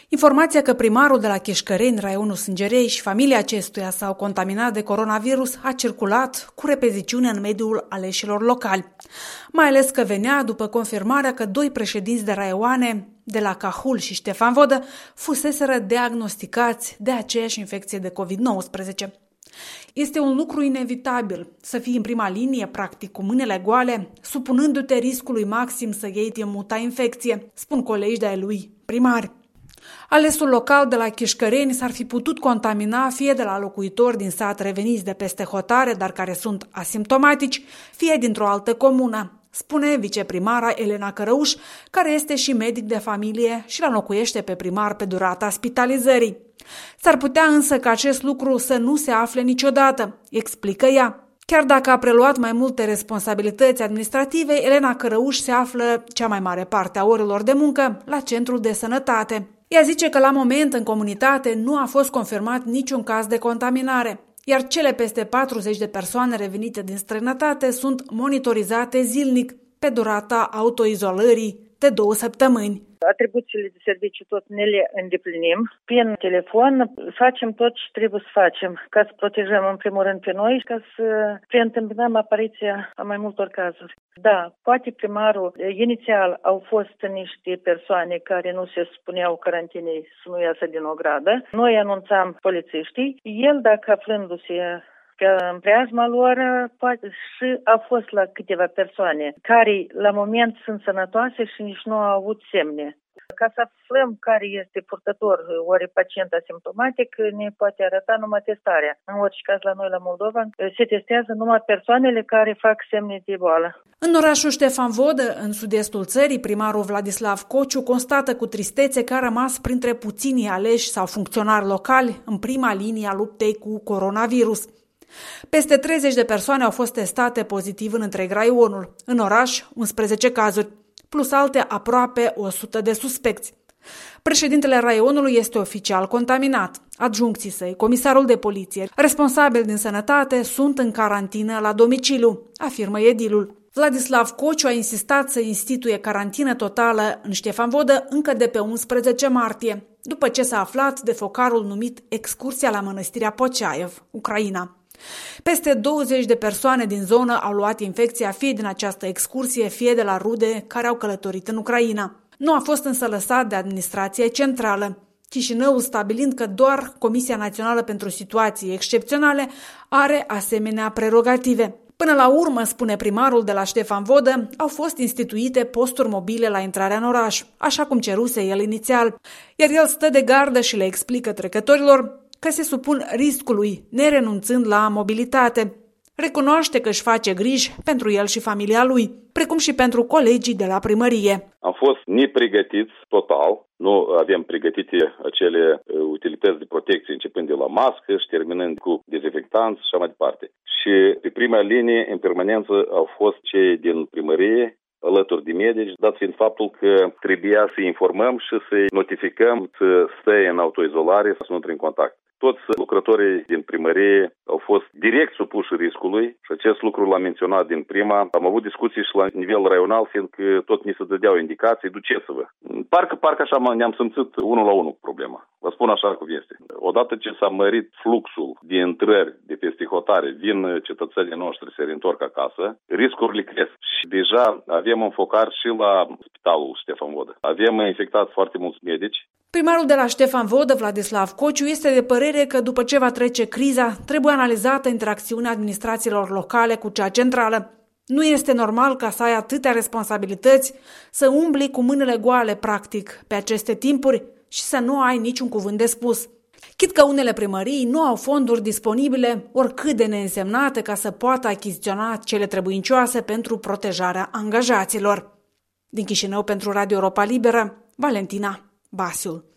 Informația că primarul de la Chișcăreni, raionul Sângerei și familia acestuia s-au contaminat de coronavirus a circulat cu repeziciune în mediul aleșilor locali, mai ales că venea după confirmarea că 2 președinți de raioane de la Cahul și Ștefan Vodă fuseseră diagnosticați de aceeași infecție de COVID-19. Este un lucru inevitabil să fii în prima linie, practic cu mâinile goale, supunându-te riscului maxim să iei muta infecție, spun colegi de-ai lui primari. Alesul local de la Chișcăreni s-ar fi putut contamina fie de la locuitori din sat reveniți de peste hotare, dar care sunt asimptomatici, fie dintr-o altă comună, spune viceprimara Elena Cărăuș, care este și medic de familie și l înlocuiește pe primar pe durata spitalizării. S-ar putea însă ca acest lucru să nu se afle niciodată, explică ea. Chiar dacă a preluat mai multe responsabilități administrative, Elena Cărăuș se află cea mai mare parte a orelor de muncă la centrul de sănătate. Ea zice că la moment în comunitate nu a fost confirmat niciun caz de contaminare, iar cele peste 40 de persoane revenite din străinătate sunt monitorizate zilnic pe durata autoizolării de 2 săptămâni. Atribuțiile de serviciu tot ne le îndeplinim. Prin telefon facem tot ce trebuie să facem ca să protejăm în primul rând pe noi și ca să preîntâmpinăm apariția a mai multor cazuri. Da, poate primarul, inițial au fost niște persoane care nu se supuneau carantinei să nu iasă din ogradă. Noi anunțam polițiștii. El, dacă aflându-se în preajma lor, poate și a fost la câteva persoane care la moment sunt sănătoase și nici nu au avut semne. Ca să aflăm care este purtător, ori pacient asimptomatic, ne poate arăta numai testarea. În orice caz, la noi, la Moldova, se testează numai persoanele care fac semne de boală. În orașul Ștefan Vodă, în sud-estul țării, primarul Vladislav Cociu constată cu tristețe că a rămas printre puținii aleși sau funcționari locali în prima linie a luptei cu coronavirus. Peste 30 de persoane au fost testate pozitiv în întreg raionul, în oraș 11 cazuri, plus alte aproape 100 de suspecți. Președintele raionului este oficial contaminat. Adjuncții săi, comisarul de poliție, responsabil din sănătate sunt în carantină la domiciliu, afirmă edilul. Vladislav Cociu a insistat să instituie carantină totală în Ștefan Vodă încă de pe 11 martie, după ce s-a aflat de focarul numit Excursia la Mănăstirea Poceaev, Ucraina. Peste 20 de persoane din zonă au luat infecția fie din această excursie, fie de la rude care au călătorit în Ucraina. Nu a fost însă lăsat de administrația centrală, Chișinăul stabilind că doar Comisia Națională pentru Situații Excepționale are asemenea prerogative. Până la urmă, spune primarul de la Ștefan Vodă, au fost instituite posturi mobile la intrarea în oraș, așa cum ceruse el inițial, iar el stă de gardă și le explică trecătorilor că se supun riscului, nerenunțând la mobilitate. Recunoaște că își face griji pentru el și familia lui, precum și pentru colegii de la primărie. Am fost nepregătiți total, nu avem pregătite acele utilități de protecție începând de la mască și terminând cu dezinfectanți și așa mai departe. Și pe prima linie, în permanență, au fost cei din primărie, alături de medici, dat fiind faptul că trebuia să informăm și să-i notificăm să stea în autoizolare, să nu intre în contact. Toți lucrătorii din primărie au fost direct supuși riscului și acest lucru l-am menționat din prima. Am avut discuții și la nivel raional, fiindcă tot ni se dădeau indicații, duceți-vă. Parcă așa ne-am simțit unul la unul cu problema. Vă spun așa cum este. Odată ce s-a mărit fluxul de intrări de peste hotare, vin cetățenii noștri, se reîntorc acasă, riscurile cresc. Și deja avem un focar și la spitalul Ștefan Vodă. Avem infectat foarte mulți medici. Primarul de la Ștefan Vodă, Vladislav Cociu, este de părere că după ce va trece criza, trebuie analizată interacțiunea administrațiilor locale cu cea centrală. Nu este normal ca să ai atâtea responsabilități, să umbli cu mâinile goale, practic, pe aceste timpuri și să nu ai niciun cuvânt de spus. Chit că unele primării nu au fonduri disponibile, oricât de neînsemnate, ca să poată achiziționa cele trebuincioase pentru protejarea angajaților. Din Chișinău pentru Radio Europa Liberă, Valentina Basiul.